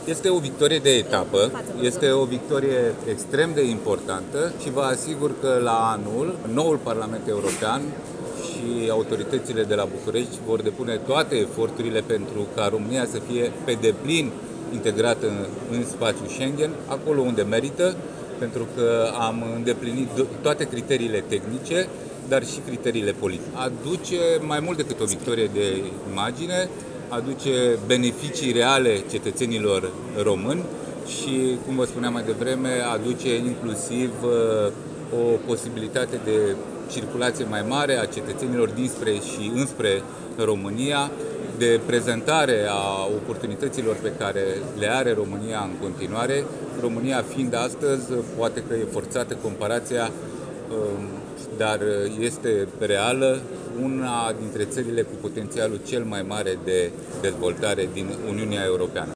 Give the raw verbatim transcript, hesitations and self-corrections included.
Este o victorie de etapă, este o victorie extrem de importantă și vă asigur că la anul, noul Parlament European și autoritățile de la București vor depune toate eforturile pentru ca România să fie pe deplin integrată în, în spațiul Schengen, acolo unde merită, pentru că am îndeplinit toate criteriile tehnice, dar și criteriile politice. Aduce mai mult decât o victorie de imagine, aduce beneficii reale cetățenilor români și, cum vă spuneam mai devreme, aduce inclusiv o posibilitate de circulație mai mare a cetățenilor dinspre și înspre România, de prezentare a oportunităților pe care le are România în continuare. România fiind astăzi, poate că e forțată comparația, dar este reală, una dintre țările cu potențialul cel mai mare de dezvoltare din Uniunea Europeană.